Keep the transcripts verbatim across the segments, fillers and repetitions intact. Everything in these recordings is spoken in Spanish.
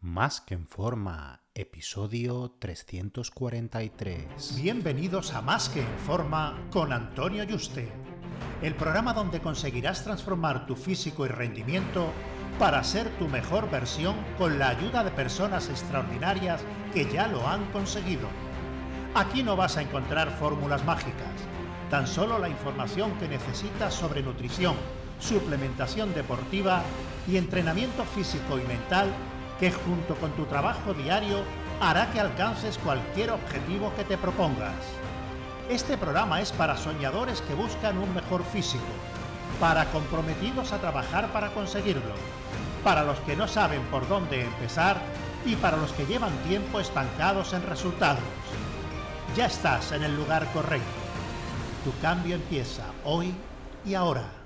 Más que en forma, episodio trescientos cuarenta y tres. Bienvenidos a Más que en forma con Antonio Yuste, el programa donde conseguirás transformar tu físico y rendimiento para ser tu mejor versión con la ayuda de personas extraordinarias que ya lo han conseguido. Aquí no vas a encontrar fórmulas mágicas, tan solo la información que necesitas sobre nutrición, suplementación deportiva y entrenamiento físico y mental que junto con tu trabajo diario hará que alcances cualquier objetivo que te propongas. Este programa es para soñadores que buscan un mejor físico, para comprometidos a trabajar para conseguirlo, para los que no saben por dónde empezar y para los que llevan tiempo estancados en resultados. Ya estás en el lugar correcto. Tu cambio empieza hoy y ahora.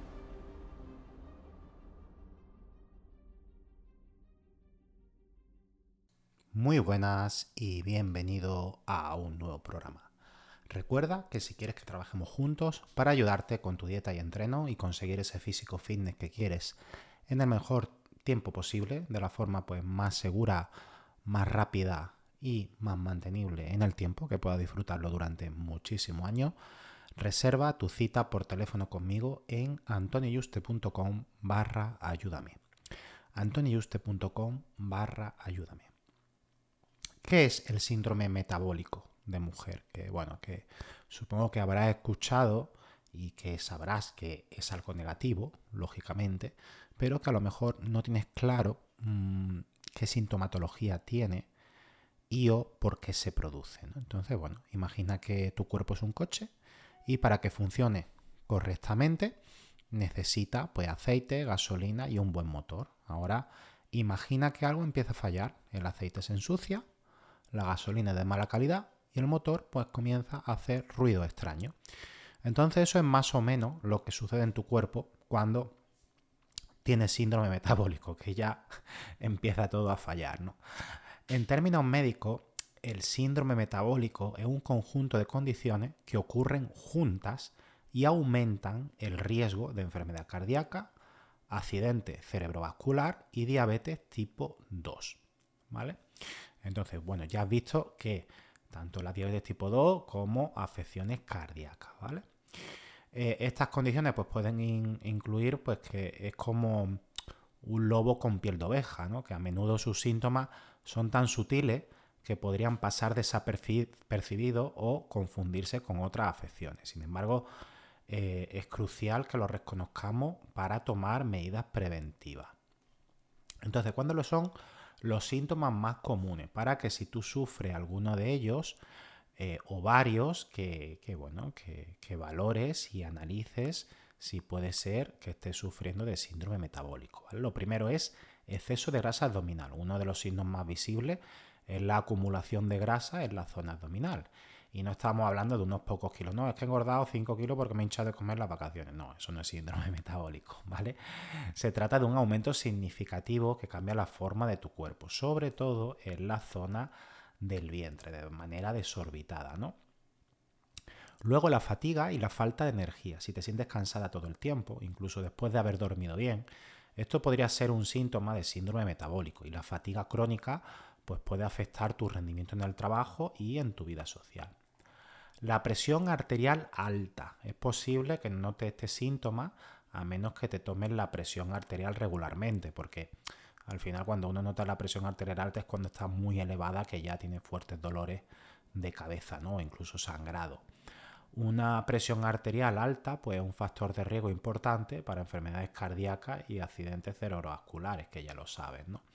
Muy buenas y bienvenido a un nuevo programa. Recuerda que si quieres que trabajemos juntos para ayudarte con tu dieta y entreno y conseguir ese físico fitness que quieres en el mejor tiempo posible, de la forma pues más segura, más rápida y más mantenible en el tiempo, que puedas disfrutarlo durante muchísimos años, reserva tu cita por teléfono conmigo en antonioyuste.com barra ayúdame. antonioyuste.com barra ayúdame. ¿Qué es el síndrome metabólico de mujer? Que bueno, que supongo que habrás escuchado y que sabrás que es algo negativo, lógicamente, pero que a lo mejor no tienes claro mmm, qué sintomatología tiene y o por qué se produce, ¿no? Entonces, bueno, imagina que tu cuerpo es un coche y para que funcione correctamente necesita pues aceite, gasolina y un buen motor. Ahora, imagina que algo empieza a fallar, el aceite se ensucia, la gasolina es de mala calidad y el motor pues comienza a hacer ruido extraño. Entonces eso es más o menos lo que sucede en tu cuerpo cuando tienes síndrome metabólico, que ya empieza todo a fallar, ¿no? En términos médicos, el síndrome metabólico es un conjunto de condiciones que ocurren juntas y aumentan el riesgo de enfermedad cardíaca, accidente cerebrovascular y diabetes tipo dos, ¿vale? Entonces, bueno, ya has visto que tanto la diabetes tipo dos como afecciones cardíacas, ¿vale? Eh, estas condiciones pues pueden in- incluir pues que es como un lobo con piel de oveja, ¿no? Que a menudo sus síntomas son tan sutiles que podrían pasar desapercibidos o confundirse con otras afecciones. Sin embargo, eh, es crucial que lo reconozcamos para tomar medidas preventivas. Entonces, ¿cuándo lo son? Los síntomas más comunes, para que si tú sufres alguno de ellos eh, o varios, que, que, bueno, que, que valores y analices si puede ser que estés sufriendo de síndrome metabólico, ¿vale? Lo primero es exceso de grasa abdominal. Uno de los signos más visibles es la acumulación de grasa en la zona abdominal. Y no estamos hablando de unos pocos kilos. No, es que he engordado cinco kilos porque me he hinchado de comer las vacaciones. No, eso no es síndrome metabólico, ¿vale? Se trata de un aumento significativo que cambia la forma de tu cuerpo, sobre todo en la zona del vientre, de manera desorbitada, ¿no? Luego la fatiga y la falta de energía. Si te sientes cansada todo el tiempo, incluso después de haber dormido bien, esto podría ser un síntoma de síndrome metabólico, y la fatiga crónica pues puede afectar tu rendimiento en el trabajo y en tu vida social. La presión arterial alta. Es posible que notes este síntoma a menos que te tomes la presión arterial regularmente, porque al final cuando uno nota la presión arterial alta es cuando está muy elevada, que ya tiene fuertes dolores de cabeza, ¿no? O incluso sangrado. Una presión arterial alta pues es un factor de riesgo importante para enfermedades cardíacas y accidentes cerebrovasculares, que ya lo sabes, ¿no?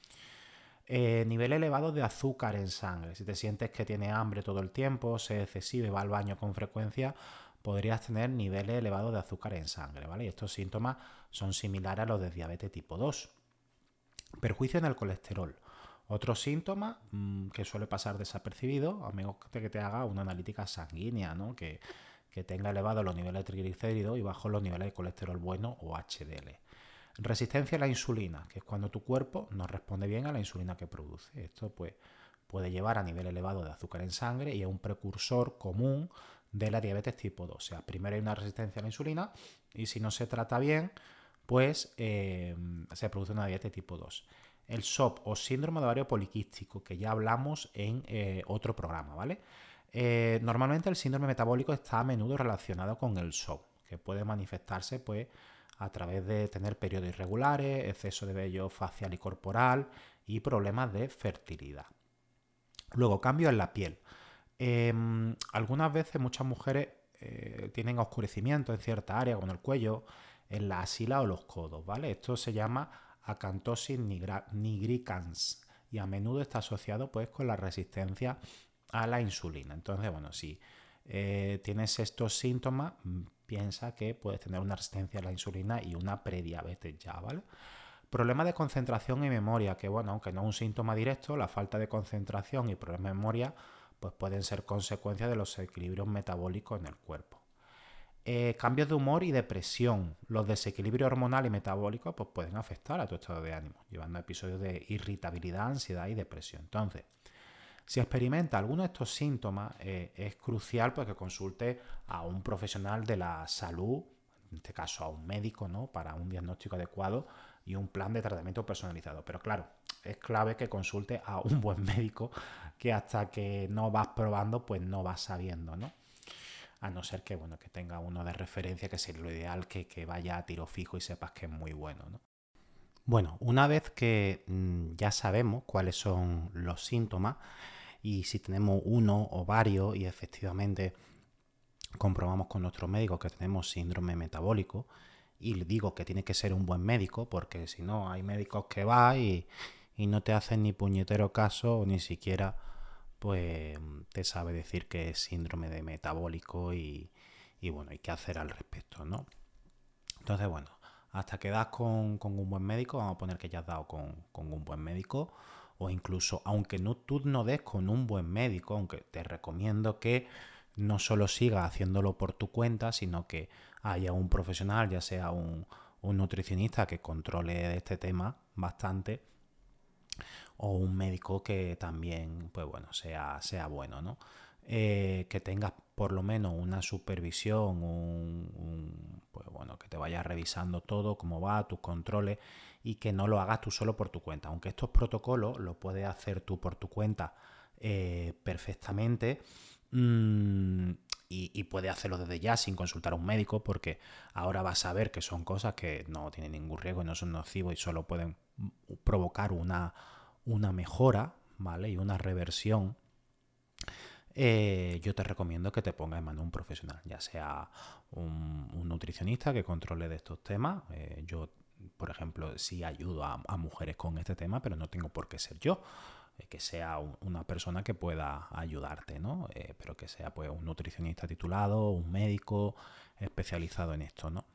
Eh, nivel elevado de azúcar en sangre. Si te sientes que tienes hambre todo el tiempo, sed excesiva y va al baño con frecuencia, podrías tener niveles elevados de azúcar en sangre, ¿vale? Y estos síntomas son similares a los de diabetes tipo dos. Perjuicio en el colesterol. Otro síntoma mmm, que suele pasar desapercibido, a menos que te haga una analítica sanguínea, ¿no? Que, que tenga elevados los niveles de triglicéridos y bajos los niveles de colesterol bueno o H D L. Resistencia a la insulina, que es cuando tu cuerpo no responde bien a la insulina que produce. Esto pues, puede llevar a nivel elevado de azúcar en sangre y es un precursor común de la diabetes tipo dos. O sea, primero hay una resistencia a la insulina y si no se trata bien, pues eh, se produce una diabetes tipo dos. el S O P o síndrome de ovario poliquístico, que ya hablamos en eh, otro programa, ¿vale? Eh, normalmente el síndrome metabólico está a menudo relacionado con el S O P, que puede manifestarse pues a través de tener periodos irregulares, exceso de vello facial y corporal y problemas de fertilidad. Luego, cambios en la piel. Eh, algunas veces muchas mujeres eh, tienen oscurecimiento en cierta área, como en el cuello, en la axila o los codos, ¿vale? Esto se llama acanthosis nigricans y a menudo está asociado pues con la resistencia a la insulina. Entonces, bueno, si eh, tienes estos síntomas, piensa que puedes tener una resistencia a la insulina y una prediabetes ya, ¿vale? Problemas de concentración y memoria, que bueno, aunque no es un síntoma directo, la falta de concentración y problemas de memoria pues pueden ser consecuencia de los desequilibrios metabólicos en el cuerpo. Eh, cambios de humor y depresión. Los desequilibrios hormonales y metabólicos pues, pueden afectar a tu estado de ánimo, llevando a episodios de irritabilidad, ansiedad y depresión. Entonces, si experimenta alguno de estos síntomas, eh, es crucial pues, que consulte a un profesional de la salud, en este caso a un médico, ¿no? Para un diagnóstico adecuado y un plan de tratamiento personalizado. Pero claro, es clave que consulte a un buen médico, que hasta que no vas probando, pues no vas sabiendo, ¿no? A no ser que, bueno, que tenga uno de referencia, que sería lo ideal, que, que vaya a tiro fijo y sepas que es muy bueno, ¿no? Bueno, una vez que mmm, ya sabemos cuáles son los síntomas y si tenemos uno o varios y efectivamente comprobamos con nuestro médico que tenemos síndrome metabólico, y le digo que tiene que ser un buen médico, porque si no hay médicos que va y, y no te hacen ni puñetero caso o ni siquiera pues te sabe decir que es síndrome de metabólico y, y bueno, hay que hacer al respecto, ¿no? Entonces, bueno, hasta que das con, con un buen médico, vamos a poner que ya has dado con, con un buen médico, o incluso, aunque no, tú no des con un buen médico, aunque te recomiendo que no solo sigas haciéndolo por tu cuenta, sino que haya un profesional, ya sea un, un nutricionista que controle este tema bastante, o un médico que también, pues bueno, sea, sea bueno, ¿no? Eh, que tengas por lo menos una supervisión, un, un, pues bueno, que te vayas revisando todo, cómo va, tus controles, y que no lo hagas tú solo por tu cuenta. Aunque estos protocolos lo puedes hacer tú por tu cuenta eh, perfectamente, mmm, y, y puedes hacerlo desde ya sin consultar a un médico, porque ahora vas a ver que son cosas que no tienen ningún riesgo y no son nocivos y solo pueden provocar una, una mejora, ¿vale? Y una reversión. Eh, yo te recomiendo que te pongas en manos un profesional, ya sea un, un nutricionista que controle de estos temas. Eh, yo, por ejemplo, sí ayudo a, a mujeres con este tema, pero no tengo por qué ser yo. Eh, que sea un, una persona que pueda ayudarte, ¿no? Eh, pero que sea pues un nutricionista titulado, un médico especializado en esto, ¿no?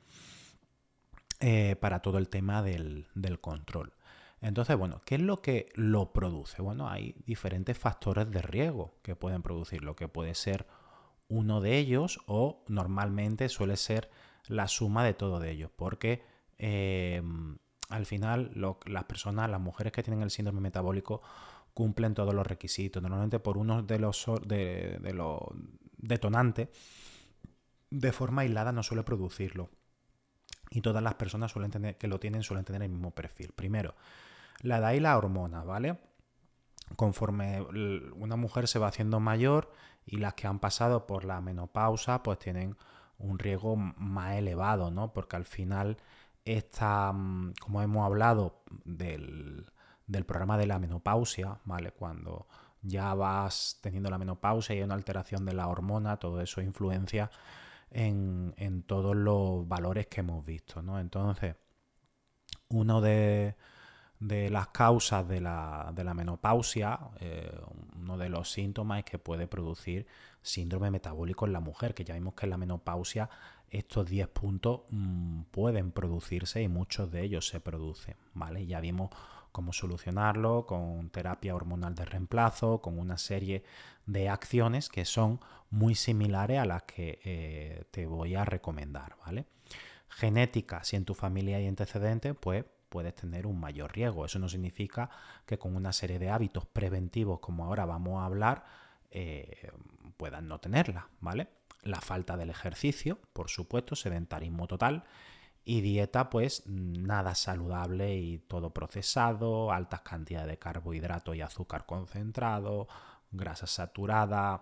Eh, para todo el tema del, del control. Entonces, bueno, ¿qué es lo que lo produce? Bueno, hay diferentes factores de riesgo que pueden producirlo, que puede ser uno de ellos o normalmente suele ser la suma de todo de ellos, porque eh, al final lo, las personas, las mujeres que tienen el síndrome metabólico cumplen todos los requisitos. Normalmente por uno de los, de, de los detonantes, de forma aislada no suele producirlo. Y todas las personas suelen tener, que lo tienen suelen tener el mismo perfil. Primero, la edad y la hormona, ¿vale? Conforme una mujer se va haciendo mayor y las que han pasado por la menopausa pues tienen un riesgo más elevado, ¿no? Porque al final esta, como hemos hablado del, del programa de la menopausia, ¿vale? Cuando ya vas teniendo la menopausia y hay una alteración de la hormona, todo eso influencia en, en todos los valores que hemos visto, ¿no? Entonces, uno de... de las causas de la, de la menopausia, eh, uno de los síntomas es que puede producir síndrome metabólico en la mujer, que ya vimos que en la menopausia estos diez puntos mmm, pueden producirse y muchos de ellos se producen, ¿vale? Ya vimos cómo solucionarlo con terapia hormonal de reemplazo, con una serie de acciones que son muy similares a las que eh, te voy a recomendar, ¿vale? Genética, si en tu familia hay antecedentes, pues puedes tener un mayor riesgo. Eso no significa que con una serie de hábitos preventivos, como ahora vamos a hablar, eh, puedas no tenerla, ¿vale? La falta del ejercicio, por supuesto, sedentarismo total, Y dieta, pues nada saludable y todo procesado, altas cantidades de carbohidratos y azúcar concentrado, grasa saturada,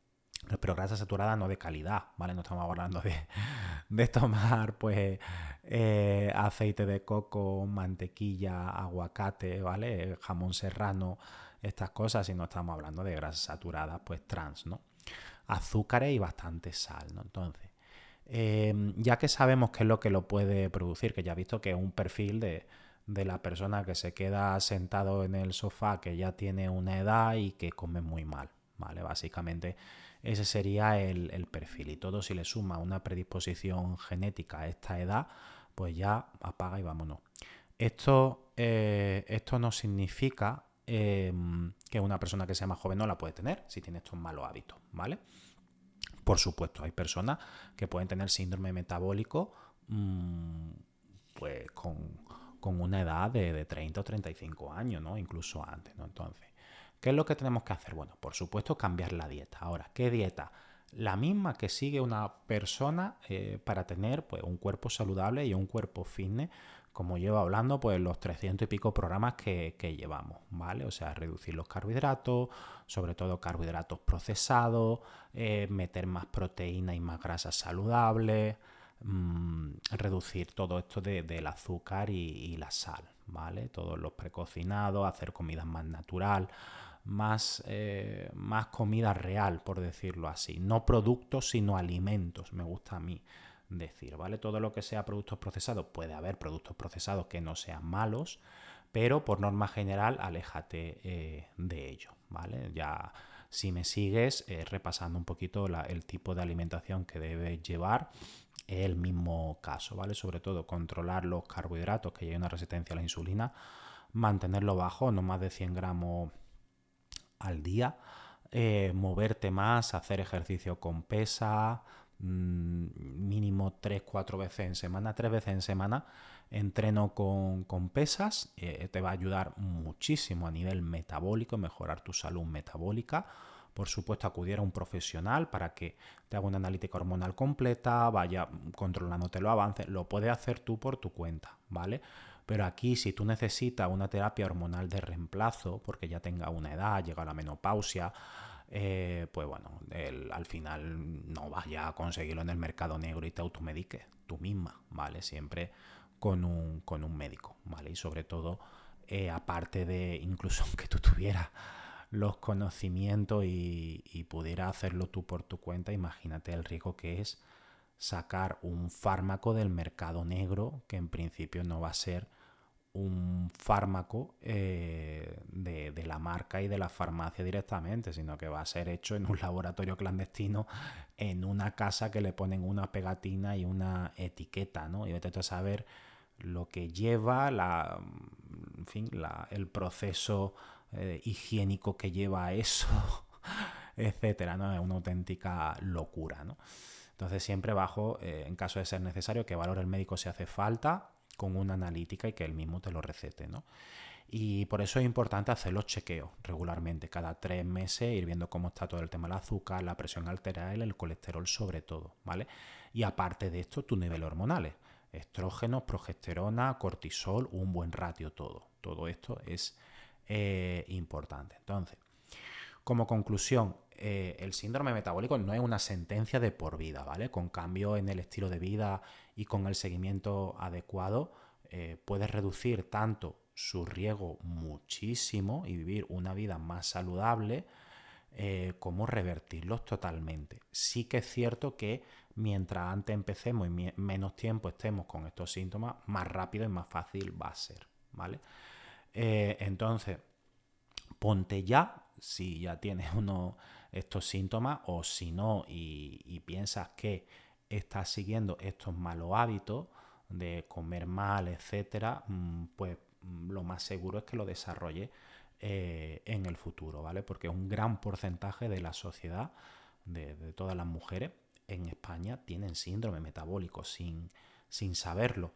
pero grasa saturada no de calidad, ¿vale? No estamos hablando de, de tomar pues eh, aceite de coco, mantequilla, aguacate, ¿vale? Jamón serrano, estas cosas, sino estamos hablando de grasas saturadas pues trans, ¿no? Azúcares y bastante sal, ¿no? Entonces, eh, ya que sabemos qué es lo que lo puede producir, que ya he visto que es un perfil de, de la persona que se queda sentado en el sofá, que ya tiene una edad y que come muy mal, ¿vale? Básicamente ese sería el, el perfil, y todo si le suma una predisposición genética a esta edad, pues ya apaga y vámonos. Esto, eh, esto no significa eh, que una persona que sea más joven no la puede tener si tiene estos malos hábitos, ¿vale? Por supuesto, hay personas que pueden tener síndrome metabólico mmm, pues con, con una edad de, de treinta o treinta y cinco años, ¿no? Incluso antes, ¿no? Entonces, ¿qué es lo que tenemos que hacer? Bueno, por supuesto, cambiar la dieta. Ahora, ¿qué dieta? La misma que sigue una persona eh, para tener pues, un cuerpo saludable y un cuerpo fitness, como llevo hablando, pues los trescientos y pico programas que, que llevamos, ¿vale? O sea, reducir los carbohidratos, sobre todo carbohidratos procesados, eh, meter más proteína y más grasas saludables, mmm, reducir todo esto de, del azúcar y, y la sal, ¿vale? Todos los precocinados, hacer comida más natural, más, eh, más comida real, por decirlo así. No productos, sino alimentos, me gusta a mí decir, ¿vale? Todo lo que sea productos procesados, puede haber productos procesados que no sean malos, pero por norma general, aléjate eh, de ello, ¿vale? Ya, si me sigues, eh, repasando un poquito la, el tipo de alimentación que debes llevar, es el mismo caso, ¿vale? Sobre todo, controlar los carbohidratos, que hay una resistencia a la insulina, mantenerlo bajo, no más de cien gramos al día, eh, moverte más, hacer ejercicio con pesa, mínimo tres cuatro veces en semana, tres veces en semana, entreno con, con pesas, eh, te va a ayudar muchísimo a nivel metabólico, mejorar tu salud metabólica. Por supuesto, acudir a un profesional para que te haga una analítica hormonal completa, vaya controlándote los avances, lo puedes hacer tú por tu cuenta, ¿vale? Pero aquí, si tú necesitas una terapia hormonal de reemplazo, porque ya tenga una edad, llega a la menopausia, Eh, pues bueno, el, al final no vayas a conseguirlo en el mercado negro y te automediques tú misma, ¿vale? Siempre con un, con un médico, ¿vale? Y sobre todo, eh, aparte de, incluso aunque tú tuvieras los conocimientos y, y pudieras hacerlo tú por tu cuenta, imagínate el riesgo que es sacar un fármaco del mercado negro que en principio no va a ser un fármaco eh, de, de la marca y de la farmacia directamente, sino que va a ser hecho en un laboratorio clandestino, en una casa que le ponen una pegatina y una etiqueta, ¿no? Y vete a saber lo que lleva, la, en fin, la, el proceso eh, higiénico que lleva a eso, etcétera, ¿no? Es una auténtica locura, ¿no? Entonces siempre bajo, eh, en caso de ser necesario, que valore el médico si hace falta, con una analítica y que él mismo te lo recete, ¿no? Y por eso es importante hacer los chequeos regularmente, cada tres meses, ir viendo cómo está todo el tema del azúcar, la presión arterial, el colesterol sobre todo, ¿vale? Y aparte de esto, tus niveles hormonales, estrógenos, progesterona, cortisol, un buen ratio, todo. Todo esto es eh, importante. Entonces, como conclusión, eh, el síndrome metabólico no es una sentencia de por vida, ¿vale? Con cambio en el estilo de vida y con el seguimiento adecuado, eh, puedes reducir tanto su riesgo muchísimo y vivir una vida más saludable, eh, como revertirlos totalmente. Sí que es cierto que mientras antes empecemos y me- menos tiempo estemos con estos síntomas, más rápido y más fácil va a ser, ¿vale? Eh, entonces, ponte ya, si ya tienes uno estos síntomas, o si no y, y piensas que estás siguiendo estos malos hábitos de comer mal, etcétera, pues lo más seguro es que lo desarrolle eh, en el futuro, ¿vale? Porque un gran porcentaje de la sociedad, de, de todas las mujeres en España, tienen síndrome metabólico sin, sin saberlo.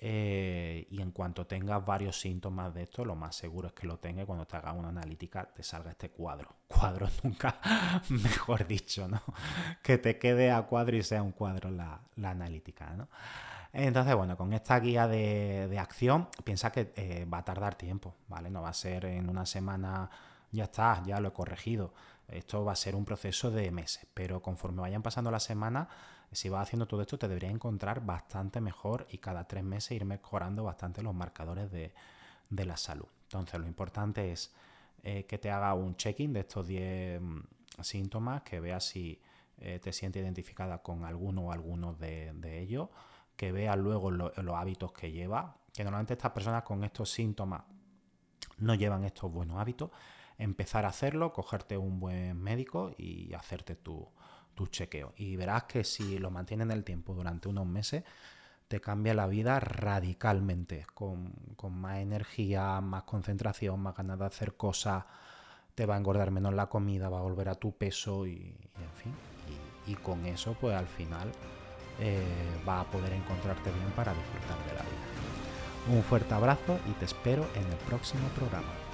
Eh, y en cuanto tengas varios síntomas de esto, lo más seguro es que lo tengas, cuando te hagas una analítica te salga este cuadro. Cuadro nunca, mejor dicho, ¿no? Que te quede a cuadro y sea un cuadro la, la analítica, ¿no? Entonces, bueno, con esta guía de, de acción, piensa que eh, va a tardar tiempo, ¿vale? No va a ser en una semana, ya está, ya lo he corregido. Esto va a ser un proceso de meses, pero conforme vayan pasando las semanas, si vas haciendo todo esto, te deberías encontrar bastante mejor y cada tres meses ir mejorando bastante los marcadores de, de la salud. Entonces, lo importante es eh, que te haga un check-in de estos diez síntomas, que veas si eh, te sientes identificada con alguno o algunos de, de ellos, que veas luego lo, los hábitos que lleva, que normalmente estas personas con estos síntomas no llevan estos buenos hábitos. Empezar a hacerlo, cogerte un buen médico y hacerte tu, tu chequeo. Y verás que si lo mantienes en el tiempo durante unos meses, te cambia la vida radicalmente, con, con más energía, más concentración, más ganas de hacer cosas, te va a engordar menos la comida, va a volver a tu peso y, y en fin. Y, y con eso, pues al final eh, vas a poder encontrarte bien para disfrutar de la vida. Un fuerte abrazo y te espero en el próximo programa.